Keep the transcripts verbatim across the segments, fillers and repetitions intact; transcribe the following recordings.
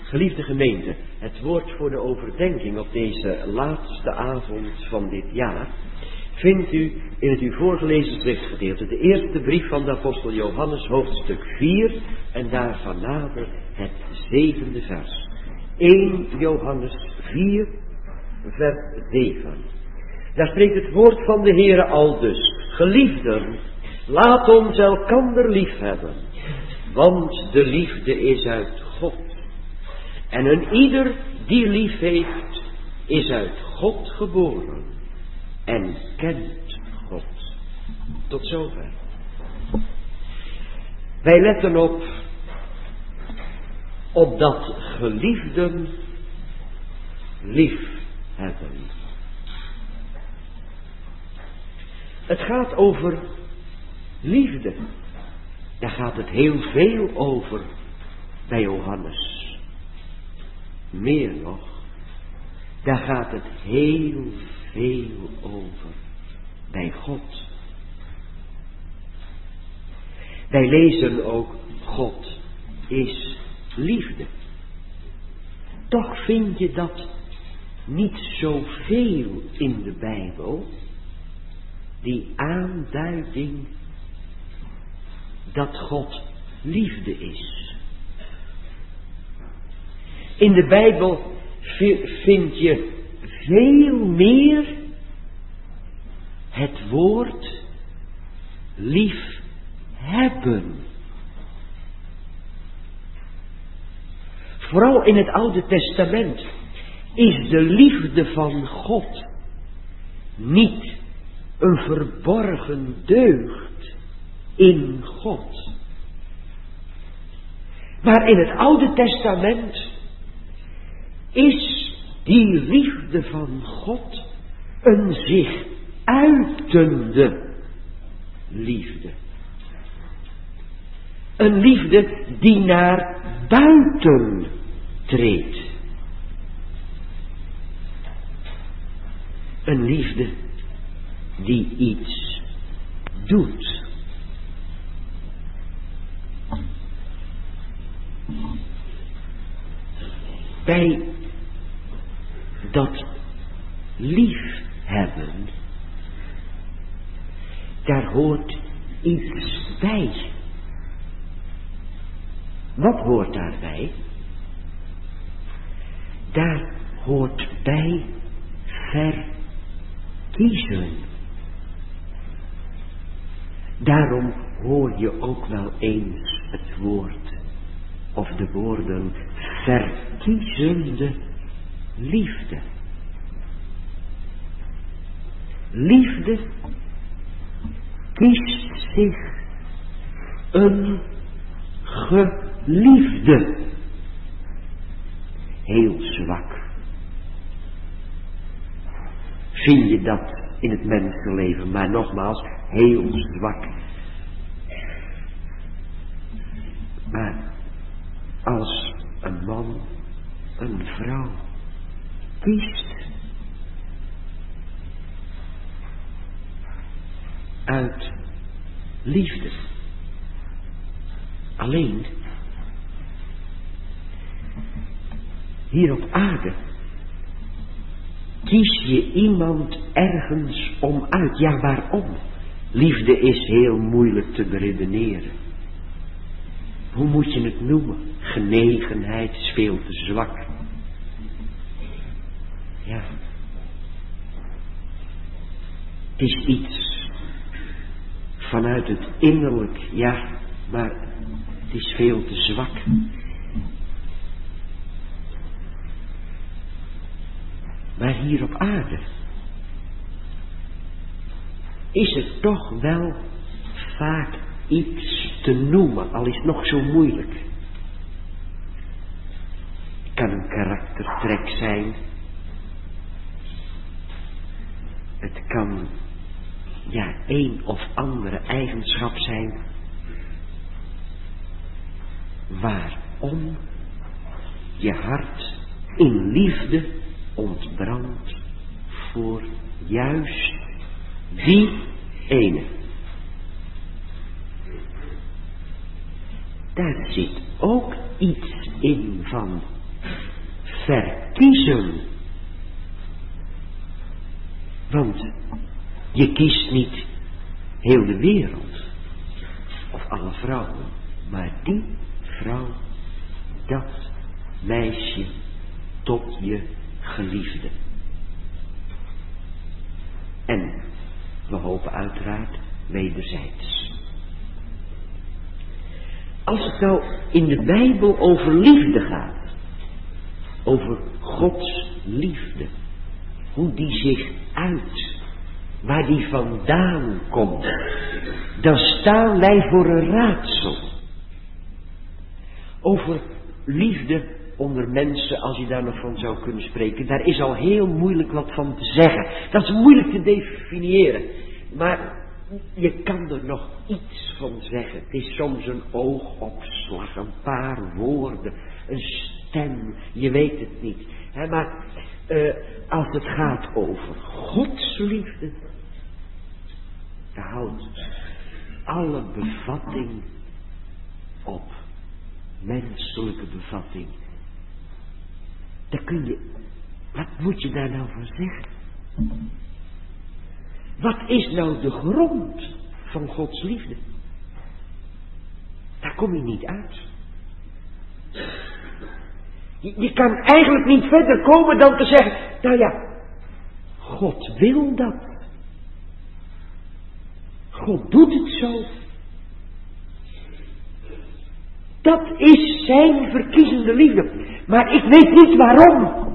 Geliefde gemeente, het woord voor de overdenking op deze laatste avond van dit jaar vindt u in het u voorgelezen schriftgedeelte, de eerste brief van de apostel Johannes, hoofdstuk vier, en daarvan nader het zevende vers. eerste Johannes vier, vers zeven. Daar spreekt het woord van de Heere aldus: Geliefden, laat ons elkander lief hebben, want de liefde is uit God. En een ieder die lief heeft, is uit God geboren en kent God. Tot zover. Wij letten op, op dat geliefden lief hebben. Het gaat over liefde. Daar gaat het heel veel over bij Johannes. Meer nog, daar gaat het heel veel over bij God. Wij lezen ook, God is liefde. Toch vind je dat niet zoveel in de Bijbel, die aanduiding dat God liefde is. In de Bijbel vind je veel meer het woord lief hebben. Vooral in het Oude Testament is de liefde van God niet een verborgen deugd in God. Maar in het Oude Testament is die liefde van God een zich uitende liefde. Een liefde die naar buiten treedt. Een liefde die iets doet. Bij dat liefhebben, daar hoort iets bij. Wat hoort daarbij? Daar hoort bij verkiezen. Daarom hoor je ook wel eens het woord of de woorden verkiezende liefde. Liefde kiest zich een geliefde. Heel zwak. Zie je dat in het mensenleven, maar nogmaals, heel zwak. Maar als een man een vrouw kiest uit liefde. Alleen hier op aarde kies je iemand ergens om uit. Ja, waarom? Liefde is heel moeilijk te beredeneren. Hoe moet je het noemen? Genegenheid is veel te zwak. Ja. Het is iets vanuit het innerlijk, ja, maar het is veel te zwak. Maar hier op aarde is het toch wel vaak iets te noemen, al is het nog zo moeilijk. Het kan een karaktertrek zijn. Het kan, ja, een of andere eigenschap zijn. Waarom je hart in liefde ontbrandt voor juist die ene. Daar zit ook iets in van verkiezen. Want je kiest niet heel de wereld of alle vrouwen, maar die vrouw, dat meisje tot je geliefde. En we hopen uiteraard wederzijds. Als het nou in de Bijbel over liefde gaat, over Gods liefde, hoe die zich uit, waar die vandaan komt, dan staan wij voor een raadsel. Over liefde onder mensen, als je daar nog van zou kunnen spreken, daar is al heel moeilijk wat van te zeggen. Dat is moeilijk te definiëren. Maar je kan er nog iets van zeggen. Het is soms een oogopslag, een paar woorden, een stem, je weet het niet. He, maar uh, als het gaat over Gods liefde, dan houdt alle bevatting op. Menselijke bevatting. Daar kun je, wat moet je daar nou van zeggen? Wat is nou de grond van Gods liefde? Daar kom je niet uit. Je, je kan eigenlijk niet verder komen dan te zeggen, nou ja, God wil dat. God doet het zo. Dat is zijn verkiezende liefde. Maar ik weet niet waarom.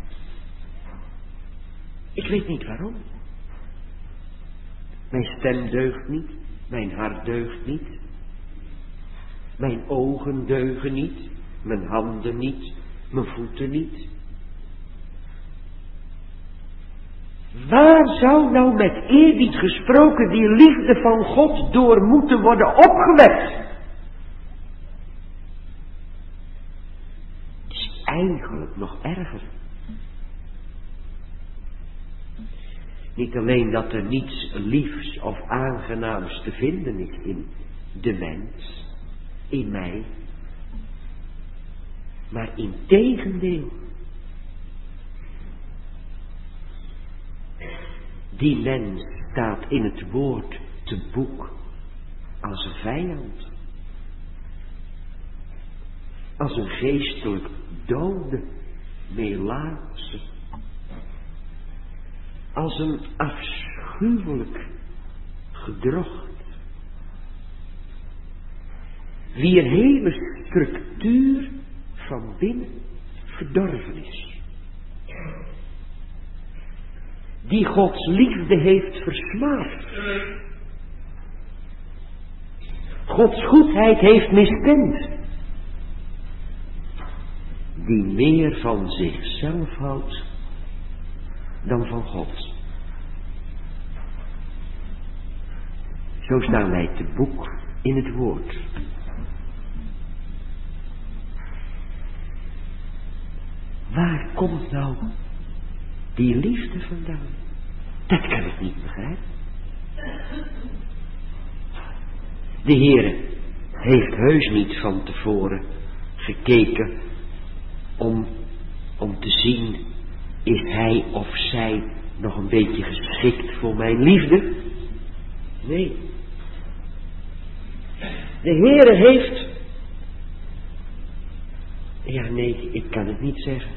Ik weet niet waarom. Mijn stem deugt niet. Mijn hart deugt niet. Mijn ogen deugen niet. Mijn handen niet. Mijn voeten niet. Waar zou nou met eerbied gesproken die liefde van God door moeten worden opgewekt? Het is eigenlijk nog erger. Niet alleen dat er niets liefs of aangenaams te vinden is in de mens, in mij, maar integendeel. Die mens staat in het woord te boek als een vijand. Als een geestelijk dode, melaatse. Als een afschuwelijk gedrocht. Wier hele structuur van binnen verdorven is. Die Gods liefde heeft versmaad. Gods goedheid heeft miskend. Die meer van zichzelf houdt dan van God. Zo staan wij te boek in het woord. Waar komt nou die liefde vandaan? Dat kan ik niet begrijpen. De Heere heeft heus niet van tevoren gekeken om, om te zien, is hij of zij nog een beetje geschikt voor mijn liefde? Nee. De Heere heeft, ja nee, ik kan het niet zeggen.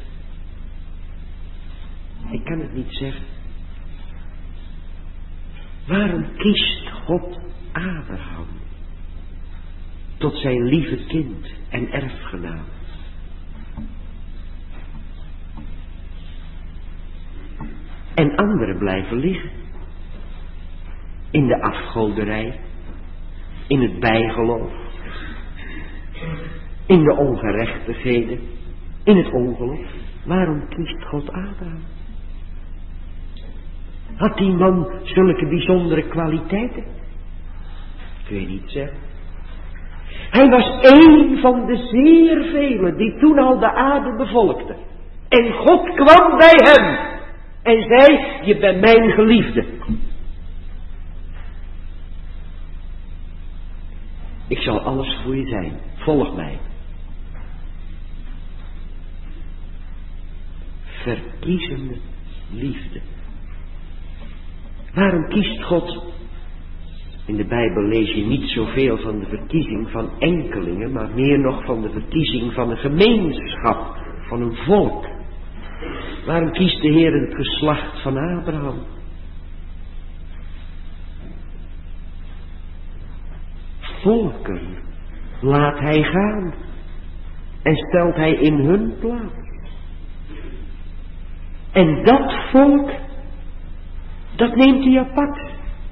Ik kan het niet zeggen. Waarom kiest God Abraham tot zijn lieve kind en erfgenaam? En anderen blijven liggen. In de afgoderij. In het bijgeloof. In de ongerechtigheden. In het ongeloof. Waarom kiest God Abraham? Had die man zulke bijzondere kwaliteiten? Kun je niet zeggen. Hij was één van de zeer velen die toen al de aarde bevolkten. En God kwam bij hem. En zei, je bent mijn geliefde. Ik zal alles voor je zijn. Volg mij. verkiezende liefde. Waarom kiest God? In de Bijbel lees je niet zoveel van de verkiezing van enkelingen, maar meer nog van de verkiezing van een gemeenschap, van een volk. Waarom kiest de Heer het geslacht van Abraham? Volken laat hij gaan en stelt hij in hun plaats. En dat volk, dat neemt hij apart.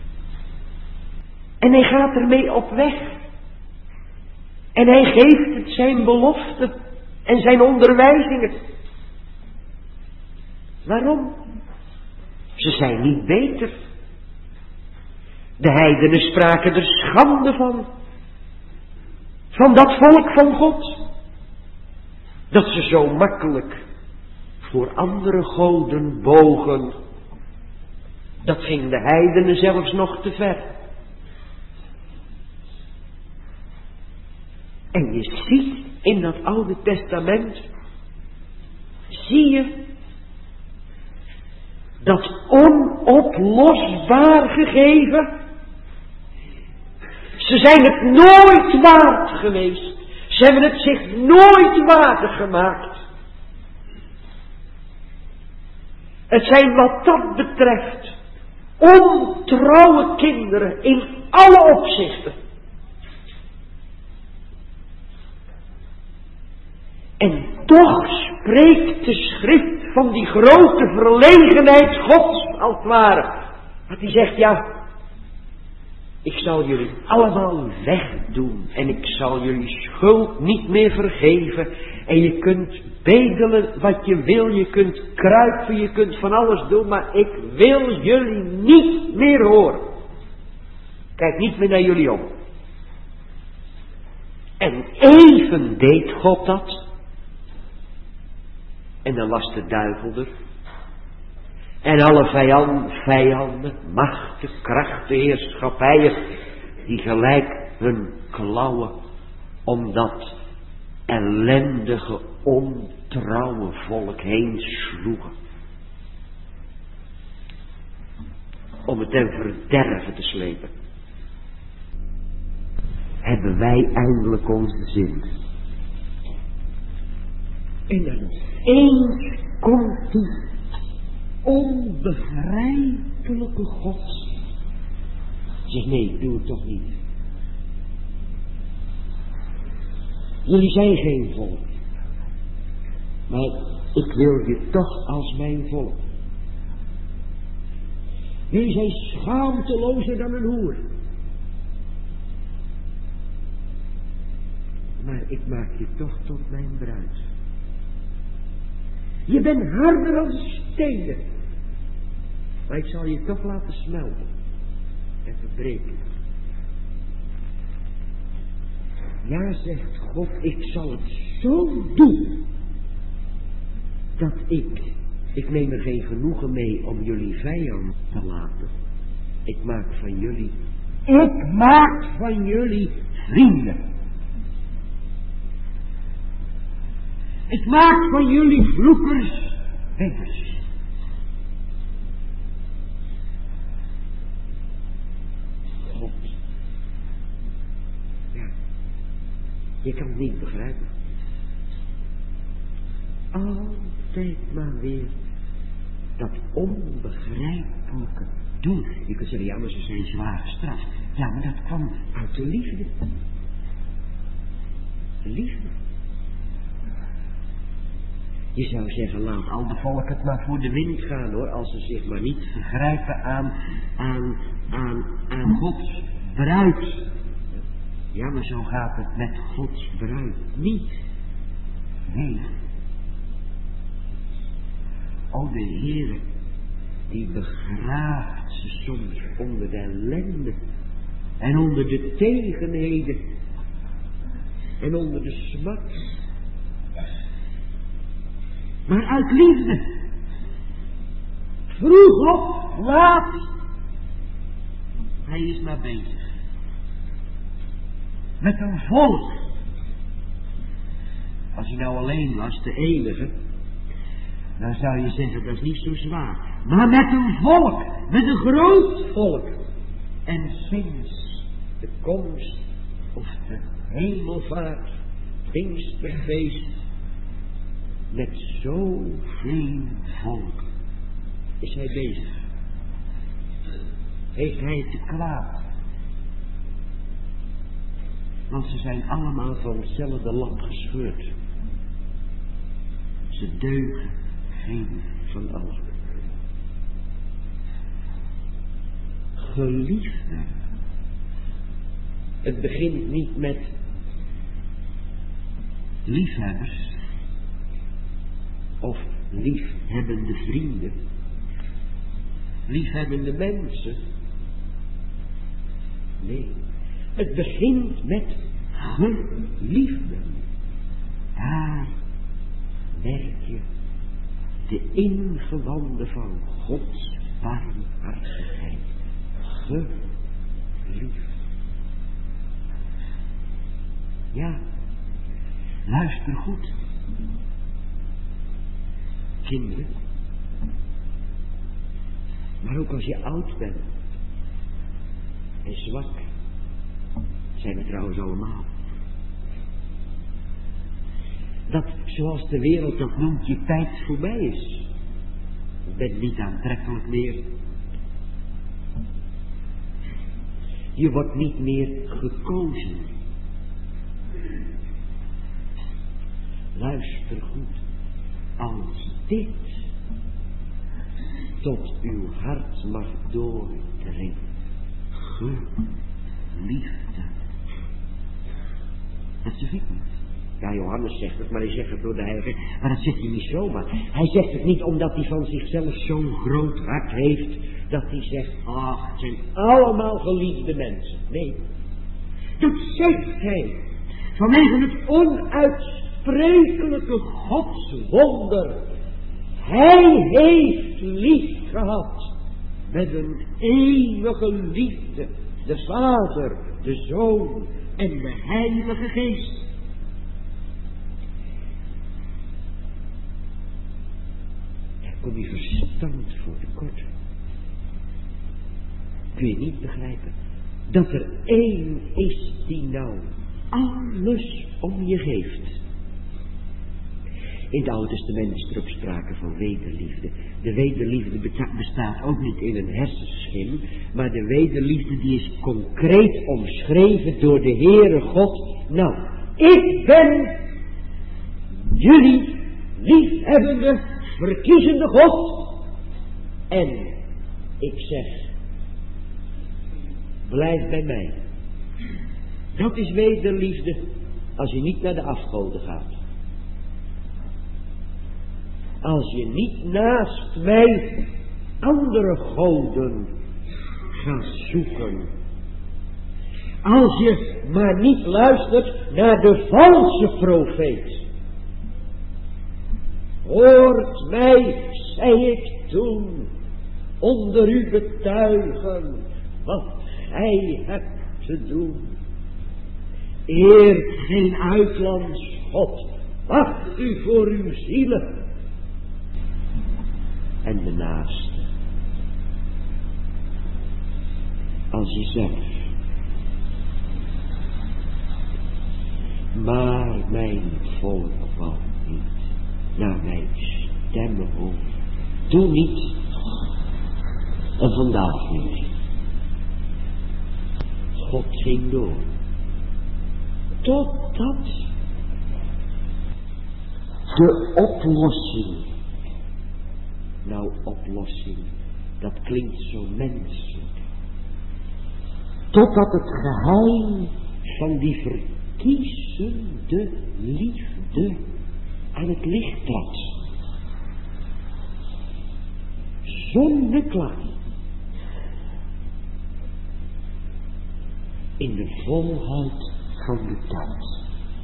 En hij gaat ermee op weg. En hij geeft het zijn beloften en zijn onderwijzingen. Waarom? Ze zijn niet beter. De heidenen spraken er schande van. Van dat volk van God. Dat ze zo makkelijk voor andere goden bogen. Dat ging de heidenen zelfs nog te ver. En je ziet in dat Oude Testament, zie je dat onoplosbaar gegeven. Ze zijn het nooit waard geweest. Ze hebben het zich nooit waardig gemaakt. Het zijn wat dat betreft ontrouwe kinderen in alle opzichten. En toch spreekt de schrift van die grote verlegenheid Gods, als het ware. Dat hij zegt, ja, ik zal jullie allemaal wegdoen en ik zal jullie schuld niet meer vergeven. En je kunt bedelen wat je wil, je kunt kruipen, je kunt van alles doen, maar ik wil jullie niet meer horen. Kijk niet meer naar jullie om. En even deed God dat. En dan was de duivel er. En alle vijanden, vijanden, machten, krachten, heerschappijen, die gelijk hun klauwen om dat ellendige, ontrouwe volk heen sloegen. Om het ten verderven te slepen. Hebben wij eindelijk onze zin. En dan eens komt die onbegrijpelijke God. Zeg nee, doe het toch niet. Jullie zijn geen volk. Maar ik wil je toch als mijn volk. Jullie zijn schaamtelozer dan een hoer. Maar ik maak je toch tot mijn bruid. Je bent harder dan stenen. Maar ik zal je toch laten smelten. En verbreken. Ja, zegt God, ik zal het zo doen. Dat ik, ik neem er geen genoegen mee om jullie vijand te laten. Ik maak van jullie, ik maak van jullie vrienden. Ik maak van jullie vloekers bidders. God. Ja, je kan het niet begrijpen. Altijd maar weer dat onbegrijpelijke doen. Je kunt zeggen, ja, maar ze zijn zwaar gestraft. Ja, maar dat kwam uit de liefde. De liefde. Je zou zeggen, laat al de volk het maar voor de wind gaan hoor, als ze zich maar niet vergrijpen aan, aan, aan, aan Gods bruid. Ja, maar zo gaat het met Gods bruid niet. Nee. O, de Heere, die begraaft ze soms onder de ellende en onder de tegenheden en onder de smat. Maar uit liefde. Vroeg op, laat. Hij is maar bezig. Met een volk. Als hij nou alleen was, de enige. Dan zou je zeggen, dat is niet zo zwaar. Maar met een volk, met een groot volk. En sinds de komst of de hemelvaart, Pinksterfeest, met zoveel volk is hij bezig. Heeft hij het te kwaad? Want ze zijn allemaal van hetzelfde lap gescheurd. Ze deugen geen van allen. Geliefden. Het begint niet met liefhebbers of liefhebbende vrienden, liefhebbende mensen. Nee, het begint met geliefden. Daar merk je de ingewanden van Gods barmhartigheid. Geliefd. Ja, luister goed. Kinderen. Maar ook als je oud bent. En zwak. Zijn we trouwens allemaal. Dat, zoals de wereld dat noemt, je tijd voorbij is. Je bent niet aantrekkelijk meer. Je wordt niet meer gekozen. Luister goed. Als dit tot uw hart mag doordringen. Geliefde. Dat zeg ik niet. Ja, Johannes zegt het, maar hij zegt het door de Heilige. Maar dat zegt hij niet zomaar. Hij zegt het niet omdat hij van zichzelf zo'n groot hart heeft, dat hij zegt, ach, het zijn allemaal geliefde mensen. Nee. Dat zegt hij vanwege het onuitsprekelijke godswonder. Hij heeft lief gehad met een eeuwige liefde. De Vader, de Zoon en de Heilige Geest. Daar kom je verstand voor tekort. Kun je niet begrijpen dat er één is die nou alles om je geeft. In het Oude Testament is er ook sprake van wederliefde. De wederliefde bestaat ook niet in een hersenschim, maar de wederliefde die is concreet omschreven door de Heere God. Nou, ik ben jullie liefhebbende, verkiezende God. En ik zeg, blijf bij mij. Dat is wederliefde als je niet naar de afgoden gaat. Als je niet naast mij andere goden gaat zoeken. Als je maar niet luistert naar de valse profeet. Hoort mij, zei ik toen, onder u betuigen wat gij hebt te doen. Eert geen uitlands God, wacht u voor uw zielen. En de naaste. Als jezelf. Maar mijn volk valt niet naar mijn stemmen hoofd. Doe niet. En vandaag niet. God ging door. Totdat de oplossing. Nou, oplossing, dat klinkt zo menselijk. Totdat het geheim van die verkiezende liefde aan het licht trad. Zonneklaar. In de volheid van de tijd.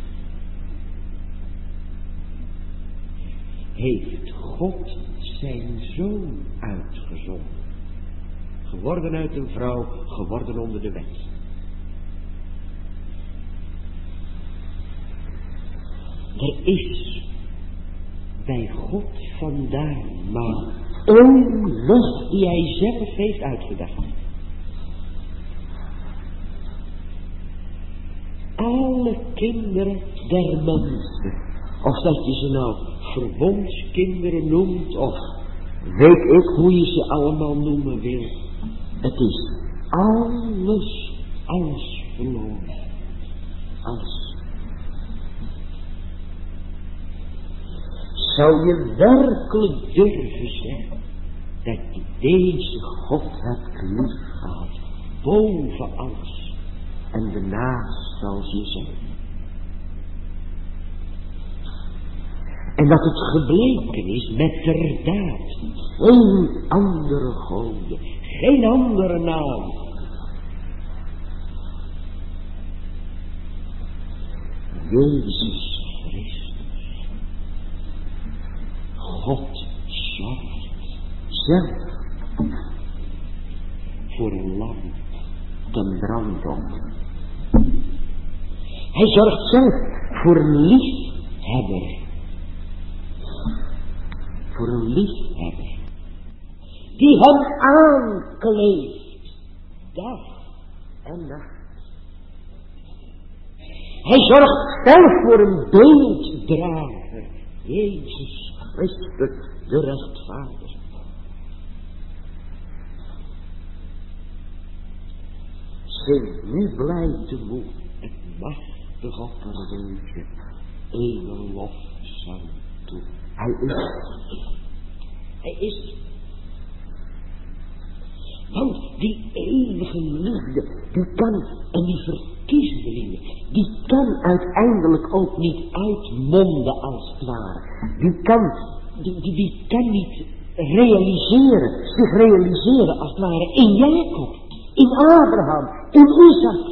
Heeft God zijn zoon uitgezonden. Geworden uit een vrouw, geworden onder de wet. Er is bij God vandaan, maar één weg die hij zelf heeft uitgedacht. Alle kinderen der mensen, of dat je ze nou verbondskinderen noemt, of weet ik hoe je ze allemaal noemen wil, het is alles, alles verloren. Alles. Zou je werkelijk durven zeggen dat je deze God hebt liefgehad boven alles en de naast als jezelf? En dat het gebleken is met ter daad geen andere goden, geen andere naam. Jezus Christus. God zorgt zelf voor een land ten brandoffer. Hij zorgt zelf voor een liefhebber. Voor een liefhebber. Die hem aankleeft. Dag en nacht. Hij zorgt zelf voor een beelddrager. Jezus Christus, de rechtvaardige. Zijn nu blij te moe het machtig opperwezen, ene lof zang toe. Hij is. Hij is. Want die eeuwige liefde, die kan, en die verkiezende liefde, die kan uiteindelijk ook niet uitmonden als het ware. Die kan, die, die, die kan niet realiseren, zich realiseren als het ware in Jacob, in Abraham, in Isaac.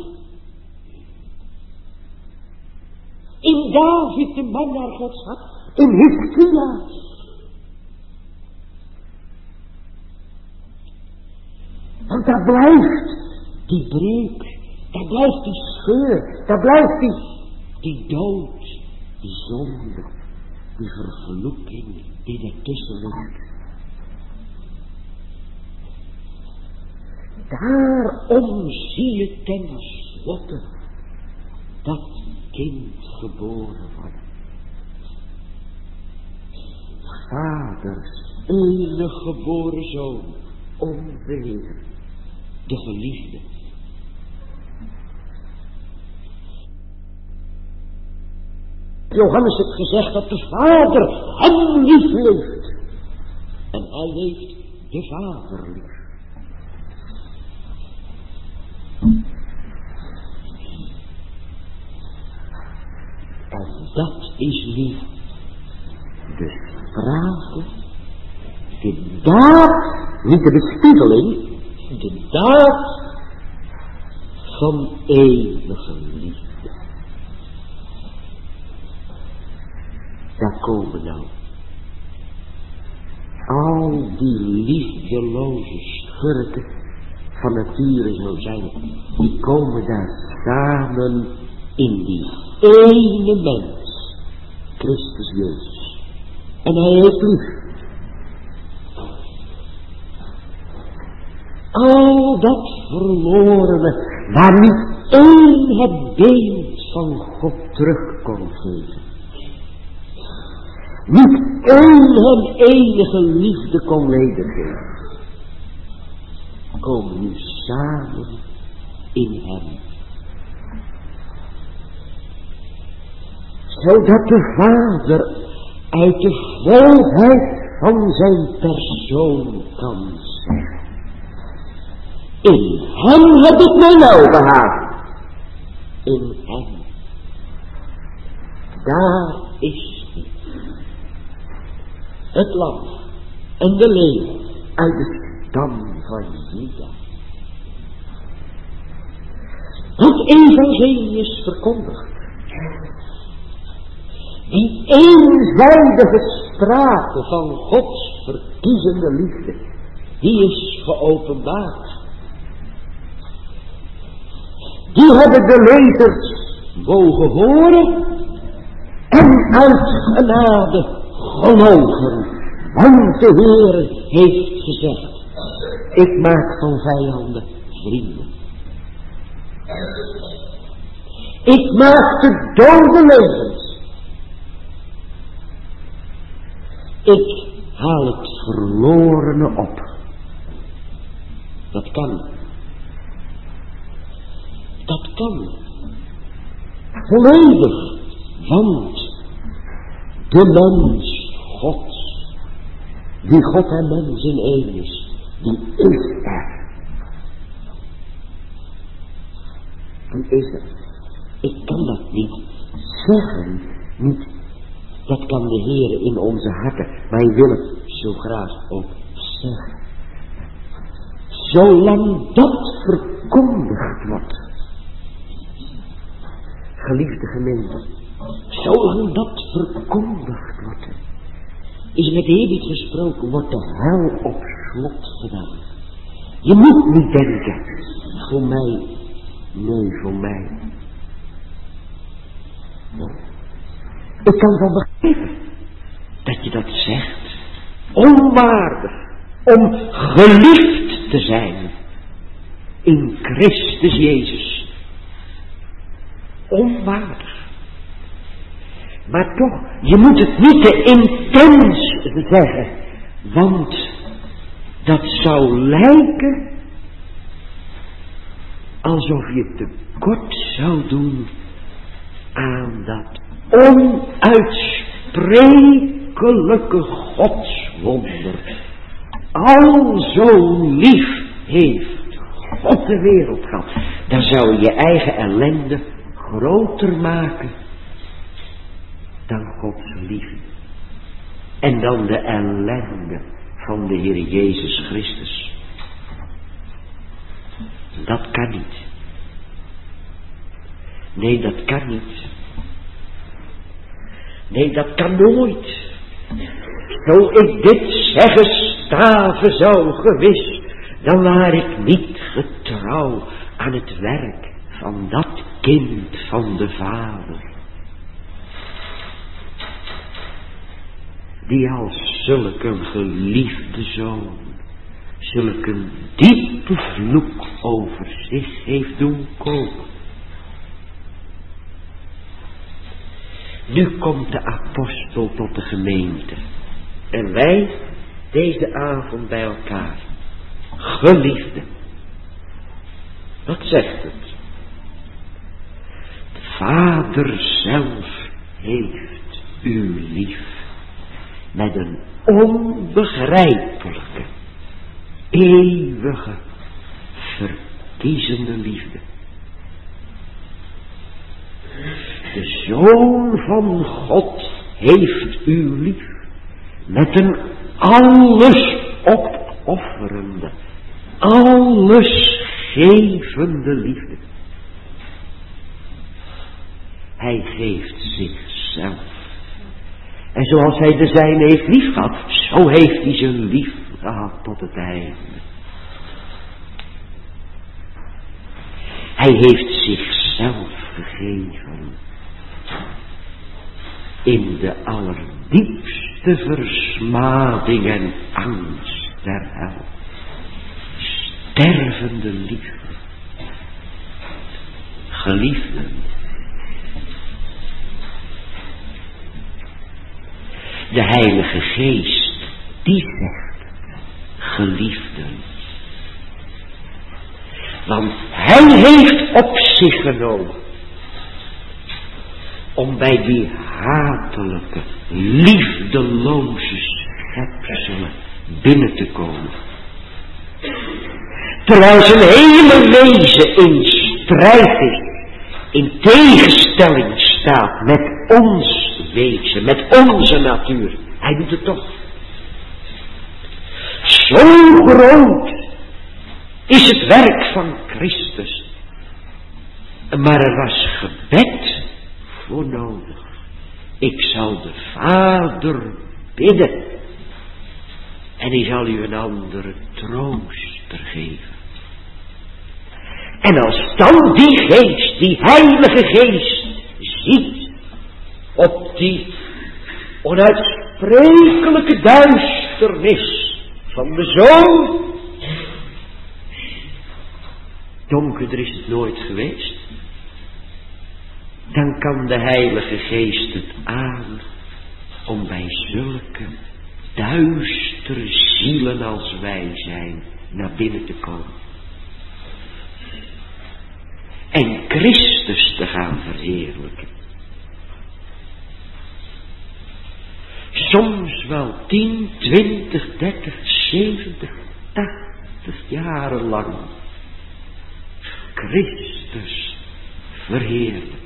In David, de man naar Gods hart, in Hizkia. Want daar blijft die breuk, daar blijft die scheur, daar blijft die, die dood, die zonde, die vervloeking die ertussen ligt. Daarom zie je ten slotte dat kind geboren wordt. Vaders enige geboren zoon, onze Heer, de geliefde. Johannes heeft gezegd dat de Vader hem lief heeft. En hij heeft de Vader lief. En dat is lief. De sprake, de daad, niet de bespiegeling, de daad van eeuwige liefde. Daar komen nou al die liefdeloze schurken van nature zo zijn, die komen daar samen in die ene mens, Christus Jezus. En hij heeft lief. Al dat verlorene, waar niet één het beeld van God terug kon geven. Niet één hem enige liefde kon wedergeven. Komen nu samen in hem. Zodat de Vader uit de volheid van zijn persoon kan zeggen: in hem heb ik mijn welbehagen. In hem. Daar is hij. Het lam en de leeuw uit de stam van Juda. Het evangelie is verkondigd. Die eenzijdige sprake van Gods verkiezende liefde, die is geopenbaard. Die hebben de lezers mogen horen en uit genade geloven. Want de Heer heeft gezegd, ik maak van vijanden vrienden. Ik maak de doden levend. Ik haal het verlorene op. Dat kan. Dat kan. Volledig. Want de mens Gods, die God en mens in één is, die is er. Die is er. Ik kan dat niet zeggen, niet. Dat kan de Heer in onze harten, maar hij wil het zo graag ook zeggen. Zolang dat verkondigd wordt, geliefde gemeente, zolang dat verkondigd wordt, is met David gesproken, wordt de hel op slot gedaan. Je moet niet denken, voor mij, nee, voor mij. Nee. Ik kan wel begrijpen dat je dat zegt, onwaardig, om geliefd te zijn in Christus Jezus. Onwaardig. Maar toch, je moet het niet te intens zeggen, want dat zou lijken alsof je tekort zou doen aan dat onuitsprekelijke godswonder. Al zo lief heeft God de wereld gehad. Dan zou je je eigen ellende groter maken dan Gods liefde. En dan de ellende van de Heer Jezus Christus. Dat kan niet. Nee, dat kan niet. Nee, dat kan nooit. Zo ik dit zeggen staven zou gewis, dan waar ik niet getrouw aan het werk van dat kind van de Vader. Die als zulke een geliefde zoon, zulke een diepe vloek over zich heeft doen komen. Nu komt de apostel tot de gemeente. En wij deze avond bij elkaar. Geliefde. Wat zegt het? De Vader zelf heeft u lief. Met een onbegrijpelijke, eeuwige, verkiezende liefde. De Zoon van God heeft u lief. Met een alles opofferende, alles gevende liefde. Hij geeft zichzelf. En zoals hij de zijne heeft lief gehad, zo heeft hij ze lief gehad tot het einde. Hij heeft zichzelf gegeven. In de allerdiepste versmading en angst der hel. Stervende liefde. Geliefden. De Heilige Geest, die zegt, geliefden. Want hij heeft op zich genomen om bij die hatelijke, liefdeloze schepselen binnen te komen. Terwijl zijn hele wezen in strijd is, in tegenstelling staat met ons wezen, met onze natuur. Hij doet het toch. Zo groot is het werk van Christus. Maar er was gebed voor nodig. Ik zal de Vader bidden. En hij zal u een andere trooster geven. En als dan die geest, die Heilige Geest, ziet op die onuitsprekelijke onafsprekelijke duisternis van de Zoon. Donkerder is het nooit geweest. Dan kan de Heilige Geest het aan om bij zulke duistere zielen als wij zijn naar binnen te komen. En Christus te gaan verheerlijken. Soms wel tien, twintig, dertig, zeventig, tachtig jaren lang. Christus verheerlijken.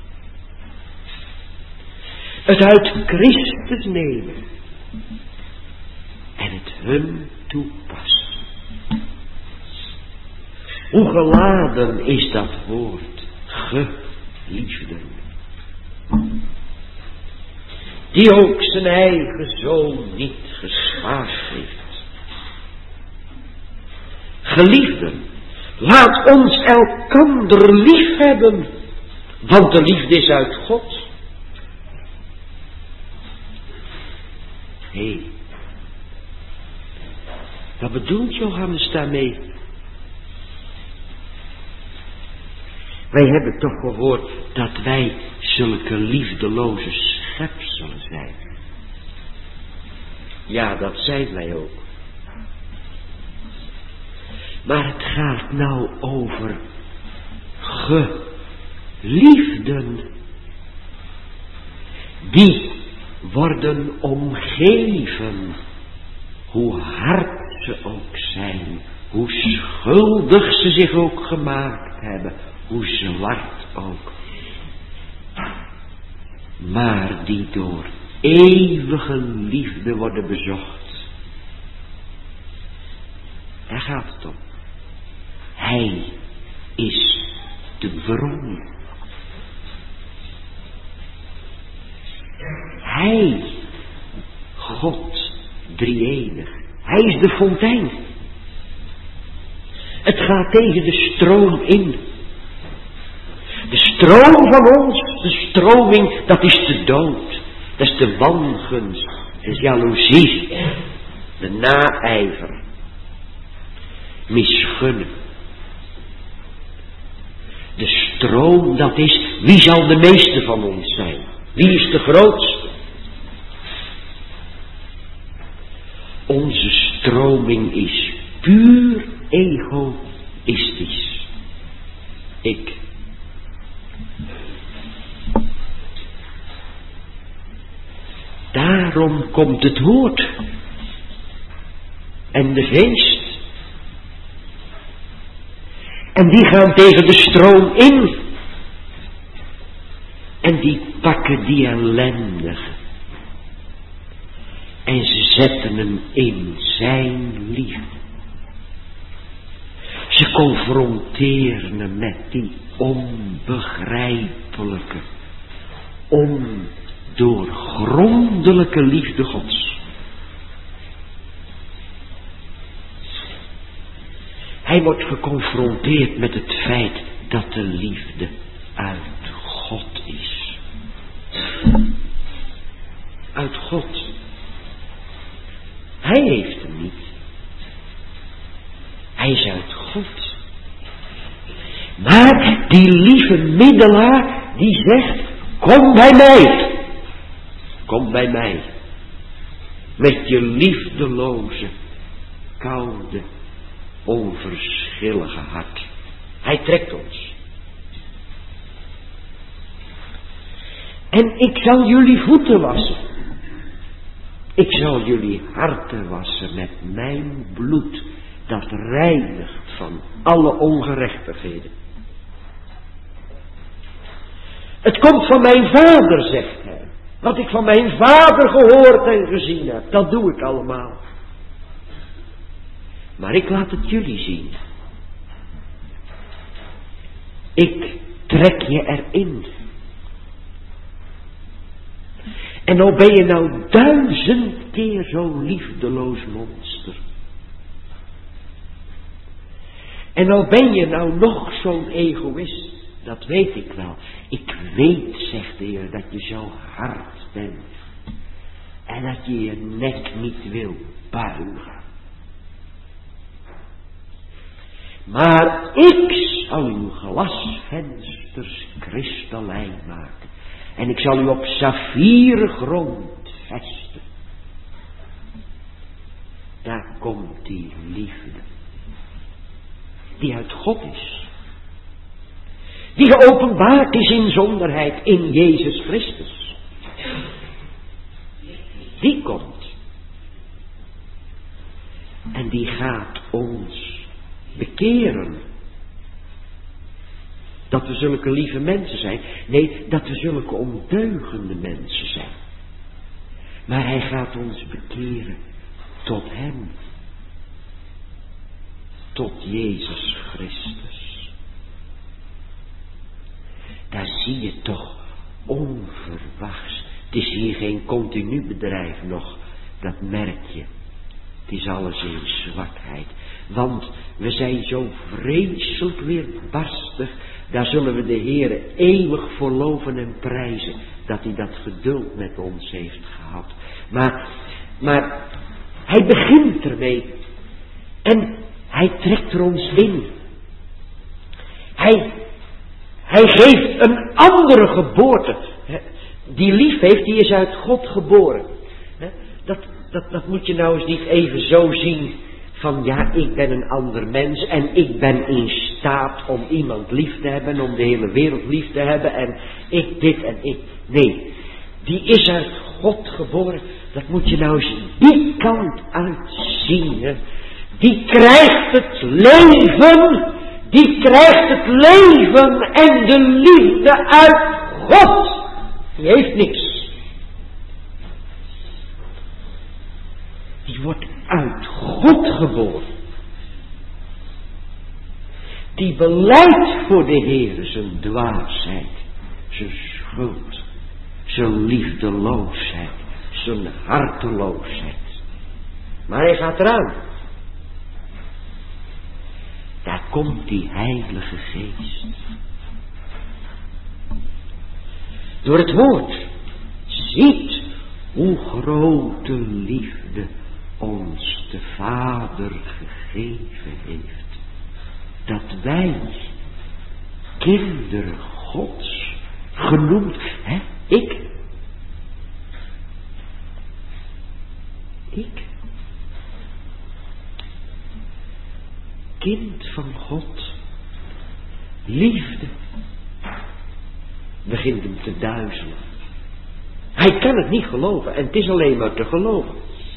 Het uit Christus nemen. En het hun toepassen. Hoe geladen is dat woord, geliefden. Die ook zijn eigen zoon niet gespaard heeft. Geliefden, laat ons elkander lief hebben, want de liefde is uit God. Hé, hey, wat bedoelt Johannes daarmee? Wij hebben toch gehoord dat wij zulke liefdeloze schepselen zijn. Ja, dat zijn wij ook. Maar het gaat nou over geliefden. Die worden omgeven, hoe hard ze ook zijn, hoe schuldig ze zich ook gemaakt hebben, hoe zwart ook. Maar die door eeuwige liefde worden bezocht. Daar gaat het om. Hij is de bron. Hij, God, drie-enig. Hij is de fontein. Het gaat tegen de stroom in. De stroom van ons, de stroming, dat is de dood. Dat is de wangunst, de jaloezie, de naijver, misgunnen. De stroom, dat is, wie zal de meeste van ons zijn? Wie is de grootste? Onze stroming is puur egoïstisch. Ik. Daarom komt het woord en de geest. En die gaan tegen de stroom in. En die pakken die ellendige. En ze zetten hem in zijn liefde. Ze confronteren hem met die onbegrijpelijke, ondoorgrondelijke liefde Gods. Hij wordt geconfronteerd met het feit dat de liefde uit God is. Uit God. Hij heeft hem niet. Hij is uit God. Maar die lieve middelaar die zegt, kom bij mij. Kom bij mij. Met je liefdeloze, koude, onverschillige hart. Hij trekt ons. En ik zal jullie voeten wassen. Ik zal jullie harten wassen met mijn bloed, dat reinigt van alle ongerechtigheden. Het komt van mijn vader, zegt hij. Wat ik van mijn vader gehoord en gezien heb, dat doe ik allemaal. Maar ik laat het jullie zien. Ik trek je erin. En nou ben je nou duizend keer zo'n liefdeloos monster. En nou ben je nou nog zo'n egoïst. Dat weet ik wel. Ik weet, zegt de Heer, dat je zo hard bent. En dat je je nek niet wil buigen. Maar ik zal uw glasvensters kristallijn maken. En ik zal u op saffieren grond vesten. Daar komt die liefde. Die uit God is. Die geopenbaard is in zonderheid in Jezus Christus. Die komt. En die gaat ons bekeren. Dat we zulke lieve mensen zijn. Nee, dat we zulke ondeugende mensen zijn. Maar hij gaat ons bekeren tot hem. Tot Jezus Christus. Daar zie je toch onverwachts. Het is hier geen continu bedrijf nog. Dat merk je. Het is alles in zwakheid. Want we zijn zo vreselijk weerbarstig. Daar zullen we de Heere eeuwig voor loven en prijzen. Dat hij dat geduld met ons heeft gehad. Maar, maar hij begint ermee. En hij trekt er ons in. Hij, hij geeft een andere geboorte. Die lief heeft, die is uit God geboren. Dat, dat, dat moet je nou eens niet even zo zien. Van ja, ik ben een ander mens en ik ben in staat om iemand lief te hebben, om de hele wereld lief te hebben en ik dit en ik. Nee, die is uit God geboren. Dat moet je nou zien. Die kant uitzien. Hè. Die krijgt het leven. Die krijgt het leven en de liefde uit God. Die heeft niks. Die wordt uit God geboren. Die belijdt voor de Heer zijn dwaasheid, zijn schuld, zijn liefdeloosheid, zijn harteloosheid. Maar hij gaat eraan. Daar komt die Heilige Geest. Door het woord ziet hoe grote liefde ons de Vader gegeven heeft. Dat wij kinderen Gods genoemd, hè, ik, ik, kind van God, liefde, begint hem te duizelen. Hij kan het niet geloven en het is alleen maar te geloven.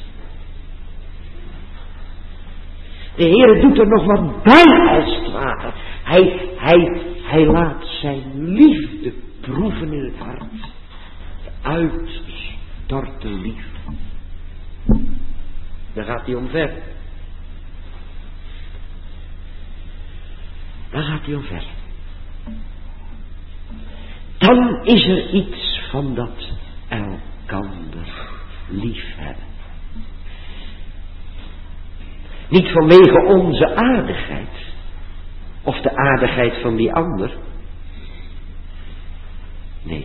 De Heer doet er nog wat bij als het ware. Hij, hij, hij laat zijn liefde proeven in het hart. De uitstorte liefde. Dan gaat hij omver. Dan gaat hij omver. Dan is er iets van dat elkander liefhebben. Niet vanwege onze aardigheid. Of de aardigheid van die ander. Nee.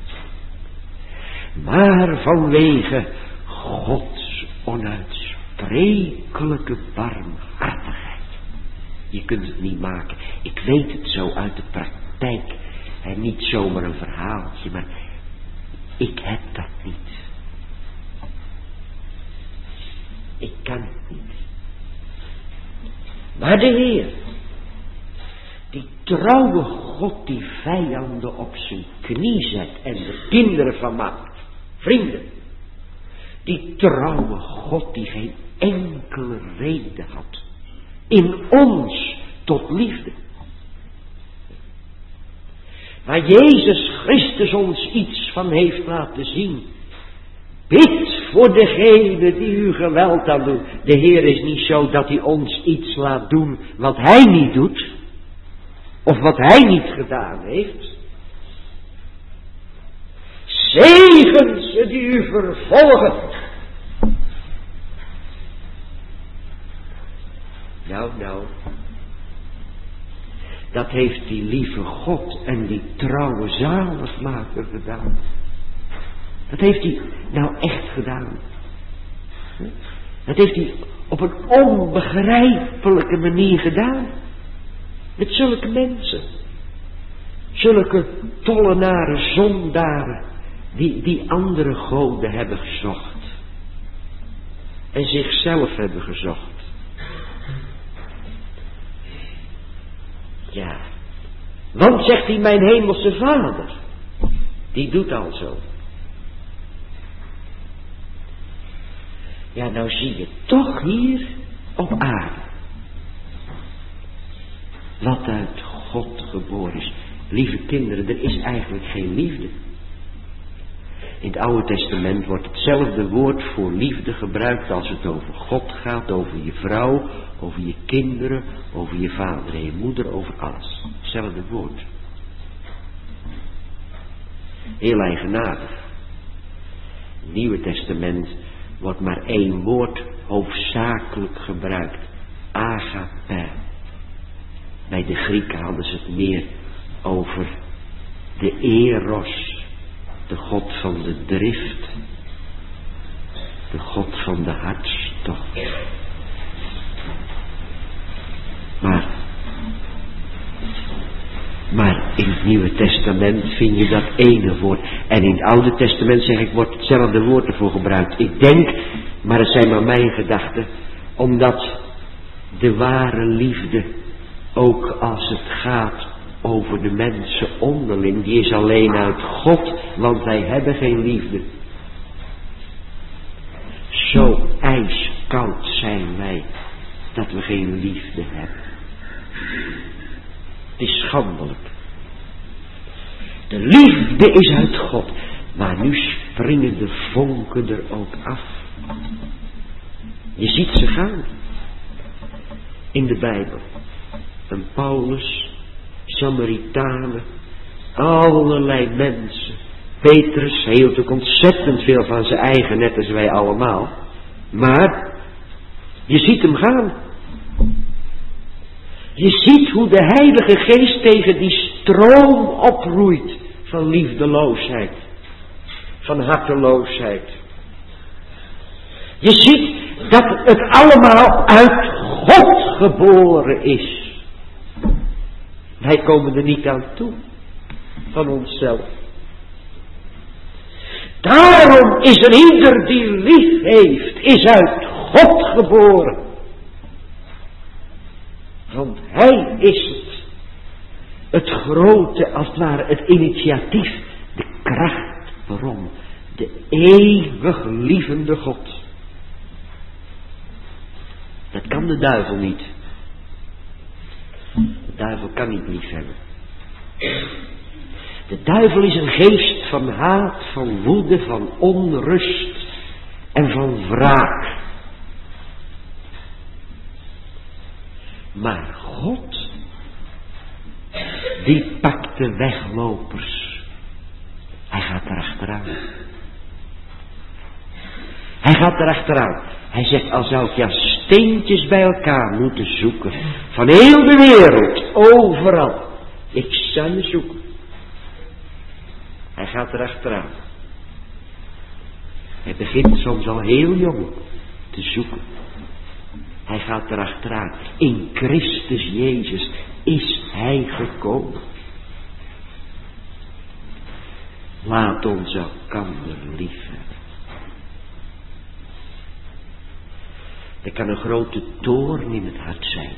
Maar vanwege Gods onuitsprekelijke barmhartigheid. Je kunt het niet maken. Ik weet het zo uit de praktijk. En niet zomaar een verhaaltje, maar ik heb dat niet. Ik kan het niet. Maar de Heer, die trouwe God die vijanden op zijn knie zet en de kinderen van maakt, vrienden, die trouwe God die geen enkele reden had in ons tot liefde. Waar Jezus Christus ons iets van heeft laten zien. Bid voor degene die u geweld aan doen. De Heer is niet zo dat hij ons iets laat doen wat hij niet doet. Of wat hij niet gedaan heeft. Zegen ze die u vervolgen. Nou, nou. Dat heeft die lieve God en die trouwe zaligmaker gedaan. Dat heeft hij nou echt gedaan. Dat heeft hij op een onbegrijpelijke manier gedaan. Met zulke mensen. Zulke tollenaren, zondaren. Die, die andere goden hebben gezocht. En zichzelf hebben gezocht. Ja. Want zegt hij, mijn hemelse Vader. Die doet al zo. Ja, nou zie je toch hier op aarde. Wat uit God geboren is. Lieve kinderen, er is eigenlijk geen liefde. In het Oude Testament wordt hetzelfde woord voor liefde gebruikt als het over God gaat, over je vrouw, over je kinderen, over je vader en je moeder, over alles. Hetzelfde woord. Heel eigenaardig. In het Nieuwe Testament wordt maar één woord hoofdzakelijk gebruikt. Agape. Bij de Grieken hadden ze het meer over de eros. De God van de drift. De God van de hartstocht. Maar, maar in het Nieuwe Testament vind je dat ene woord. En in het Oude Testament, zeg ik, wordt hetzelfde woord ervoor gebruikt. Ik denk, maar het zijn maar mijn gedachten, omdat de ware liefde, ook als het gaat over de mensen onderling, die is alleen uit God, want wij hebben geen liefde. Zo ijskoud zijn wij, dat we geen liefde hebben. Het is schandelijk. De liefde is uit God, maar nu springen de vonken er ook af. Je ziet ze gaan. In de Bijbel. En Paulus, Samaritanen, allerlei mensen. Petrus, hij hield ook ontzettend veel van zijn eigen, net als wij allemaal. Maar, je ziet hem gaan. Je ziet hoe de Heilige Geest tegen die stroom oproeit van liefdeloosheid. Van harteloosheid. Je ziet dat het allemaal uit God geboren is. Wij komen er niet aan toe. Van onszelf. Daarom is er ieder die lief heeft, is uit God geboren. Want Hij is het. Het grote, als het ware, het initiatief. De kracht, waarom? De eeuwig lievende God. Dat kan de duivel niet. De duivel kan niet lief hebben. De duivel is een geest van haat, van woede, van onrust en van wraak. Maar God, die pakt de weglopers. Hij gaat erachteraan. Hij gaat erachteraan. Hij zegt, al zou ik ja steentjes bij elkaar moeten zoeken. Van heel de wereld, overal. Ik zal je zoeken. Hij gaat erachteraan. Hij begint soms al heel jong te zoeken. Hij gaat erachteraan. In Christus Jezus is Hij gekomen. Laat ons elkander lief hebben. Er kan een grote toorn in het hart zijn.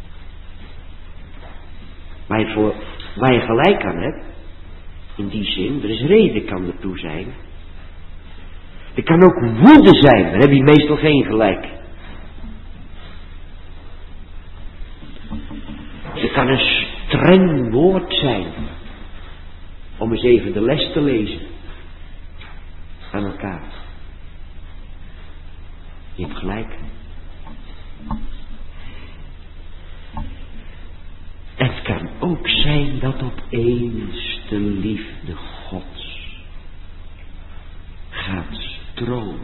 Waar je, voor, waar je gelijk aan hebt. In die zin, er is reden kan er toe zijn. Er kan ook woede zijn, daar heb je meestal geen gelijk. Er kan een streng woord zijn. Om eens even de les te lezen. Aan elkaar. Je hebt gelijk. Het kan ook zijn dat opeens de liefde Gods gaat stromen.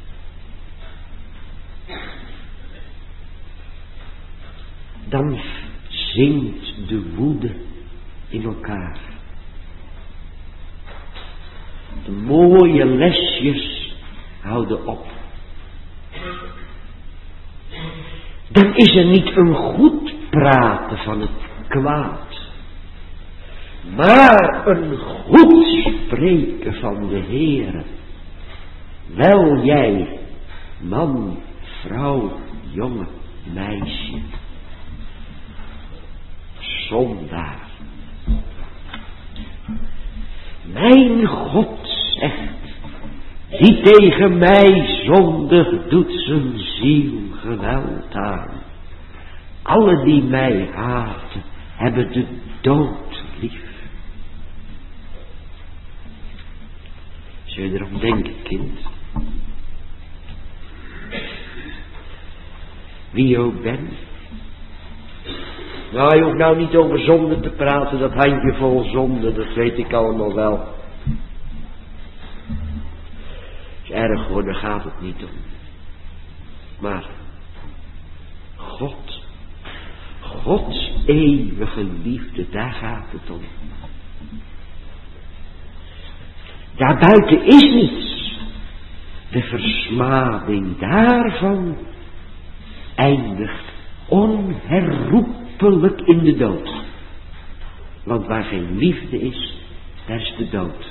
Dan zinkt de woede in elkaar. De mooie lesjes houden op. Dan is er niet een goed praten van het kwaad, maar een goed spreken van de Heere. Wel jij, man, vrouw, jonge, meisje, zondaar. Mijn God zegt, die tegen mij zondig doet zijn ziel geweld aan. Alle die mij haten, hebben de dood lief. Zul je erom denken, kind? Wie je ook bent. Nou, je hoeft nou niet over zonde te praten, dat handje vol zonde, dat weet ik allemaal wel. Is erg hoor, daar gaat het niet om. Maar God, Gods eeuwige liefde, daar gaat het om. Daarbuiten is niets. De versmading daarvan eindigt onherroepelijk in de dood. Want waar geen liefde is, daar is de dood.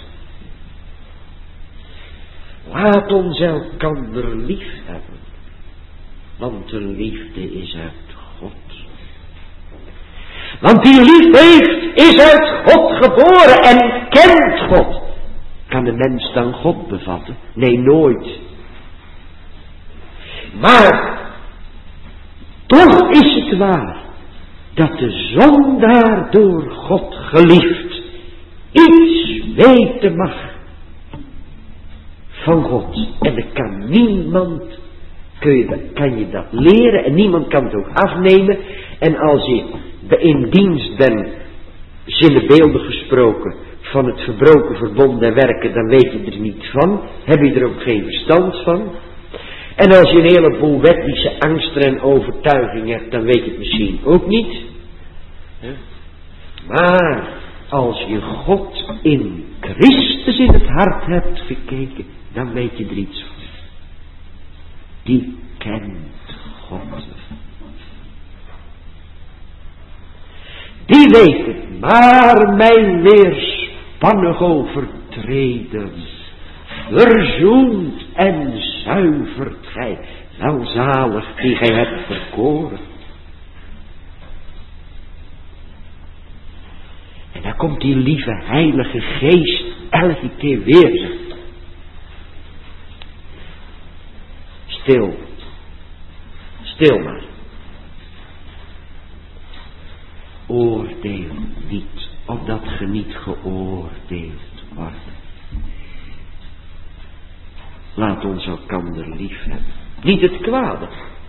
Laat ons elkander lief hebben, want de liefde is uit God. Want die lief heeft, is uit God geboren en kent God. Kan de mens dan God bevatten? Nee, nooit. Maar toch is het waar dat de zondaar door God geliefd iets weten mag van God. En er kan niemand, kun je, kan je dat leren en niemand kan het ook afnemen. En als je in dienst bent, zinnebeeldig gesproken, van het verbroken verbond der werken, dan weet je er niet van. Heb je er ook geen verstand van. En als je een heleboel wettische angsten en overtuigingen hebt, dan weet je het misschien ook niet. Maar als je God in Christus in het hart hebt gekeken, dan weet je er iets van. Die kent God. Die weet het, maar mijn weerspannig overtreden, verzoend en zuivert gij, welzalig die gij hebt verkoren. En dan komt die lieve heilige geest elke keer weer. Stil. Stil maar. Oordeel niet, opdat ge niet geoordeeld wordt. Laat ons elkander lief hebben. Niet het kwade.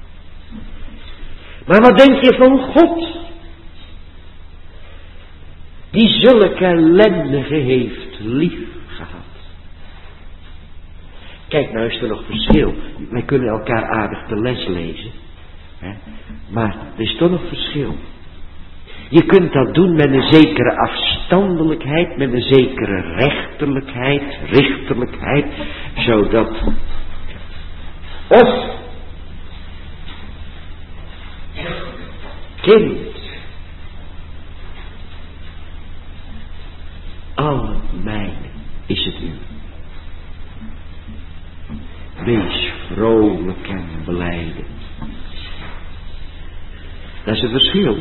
Maar wat denk je van God? Die zulke ellendige heeft lief gehad. Kijk, nou is er nog verschil. Wij kunnen elkaar aardig de les lezen. Hè? Maar er is toch nog verschil. Je kunt dat doen met een zekere afstandelijkheid, met een zekere rechterlijkheid, richterlijkheid, zodat of kind, al het mijne is het u. Wees vrolijk en blijde. Dat is het verschil.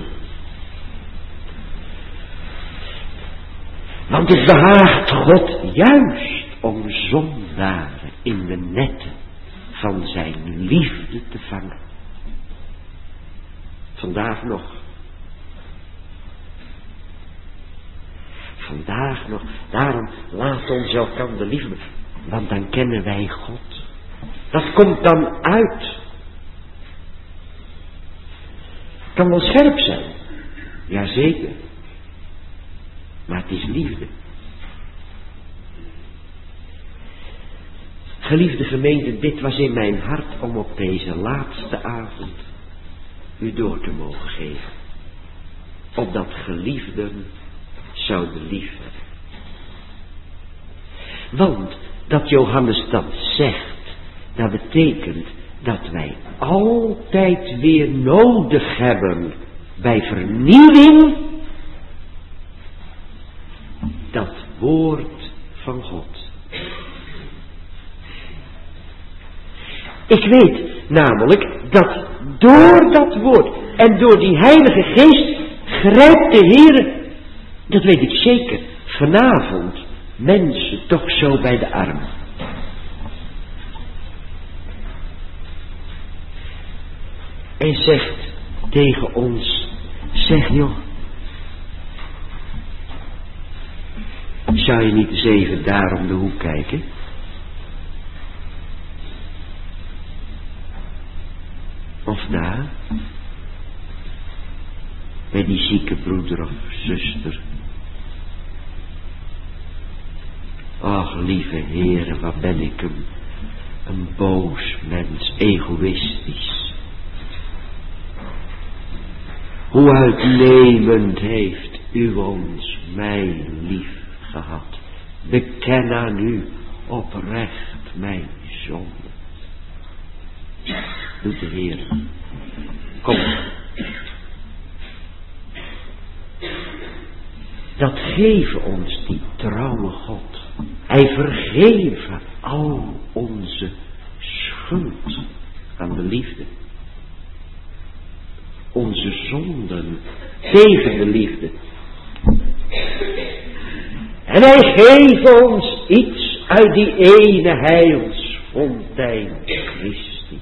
Want het behaagt God juist om zondaren in de netten van zijn liefde te vangen. Vandaag nog. Vandaag nog. Daarom laat ons elkander lief hebben. Want dan kennen wij God. Dat komt dan uit. Kan wel scherp zijn. Jazeker. Maar het is liefde. Geliefde gemeente, dit was in mijn hart om op deze laatste avond u door te mogen geven. Opdat geliefden zouden lief hebben. Want dat Johannes dat zegt, dat betekent dat wij altijd weer nodig hebben bij vernieuwing dat woord van God. Ik weet namelijk dat door dat woord en door die Heilige Geest grijpt de Heer, dat weet ik zeker, vanavond mensen toch zo bij de arm. En zegt tegen ons, zeg joh, zou je niet eens even daar om de hoek kijken? Of daar? Bij die zieke broeder of zuster. Ach, lieve Heere, wat ben ik een, een boos mens, egoïstisch. Hoe uitnemend heeft u ons, mij lief gehad. Beken aan u oprecht mijn zonde. Doet de Heer. Kom. Dat geven ons die trouwe God. Hij vergeven al onze schuld aan de liefde. Onze zonden tegen de liefde. En hij geeft ons iets uit die ene heilsfontein Christi.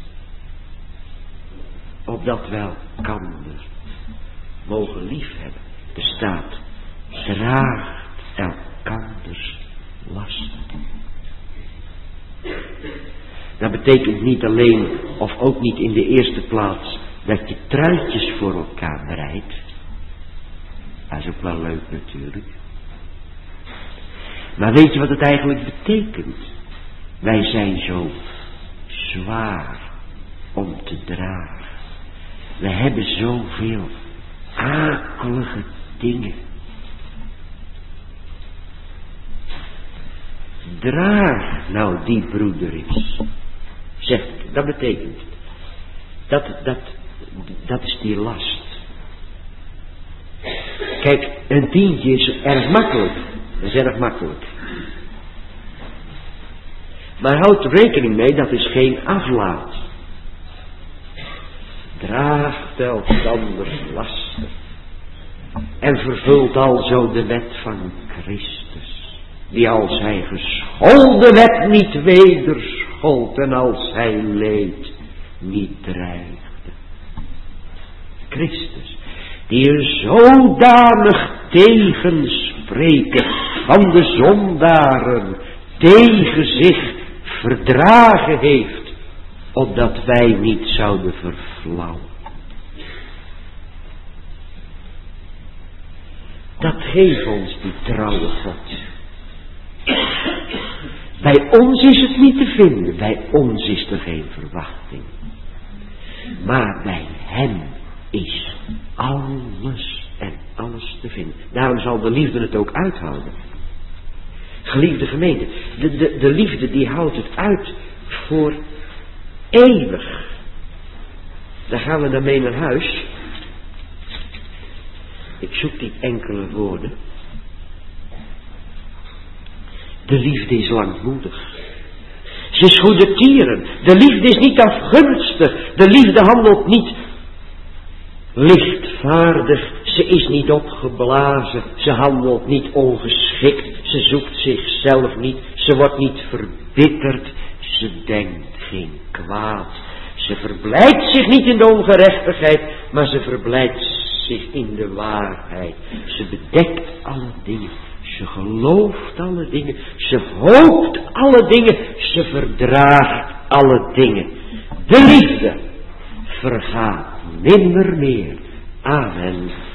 Opdat we elkander mogen liefhebben. Er staat, draagt elkanders lasten. Dat betekent niet alleen, of ook niet in de eerste plaats, dat je truitjes voor elkaar breidt. Dat is ook wel leuk natuurlijk. Maar weet je wat het eigenlijk betekent? Wij zijn zo zwaar om te dragen. We hebben zoveel akelige dingen. Draag nou die broeder eens. Zeg, dat betekent. Dat, dat, dat is die last. Kijk, een tientje is erg makkelijk. Dat is erg makkelijk. Maar houd er rekening mee, dat is geen aflaat. Draagt elkanders lasten. En vervult alzo de wet van Christus. Die als hij gescholden werd niet wederschold. En als hij leed niet dreigde. Christus. Die een zodanig tegenspreken van de zondaren tegen zich verdragen heeft, opdat wij niet zouden verflauwen. Dat geeft ons die trouwe God. Bij ons is het niet te vinden, bij ons is er geen verwachting. Maar bij hem is alles en alles te vinden. Daarom zal de liefde het ook uithouden. Geliefde gemeente, de, de, de liefde die houdt het uit voor eeuwig. Daar gaan we dan mee naar huis. Ik zoek die enkele woorden. De liefde is langmoedig. Ze is goedertieren. De liefde is niet afgunstig. De liefde handelt niet lichtvaardig. Ze is niet opgeblazen. Ze handelt niet ongeschikt. Ze zoekt zichzelf niet. Ze wordt niet verbitterd. Ze denkt geen kwaad. Ze verblijdt zich niet in de ongerechtigheid, maar ze verblijdt zich in de waarheid. Ze bedekt alle dingen. Ze gelooft alle dingen. Ze hoopt alle dingen. Ze verdraagt alle dingen. De liefde vergaat nimmer meer. Amen.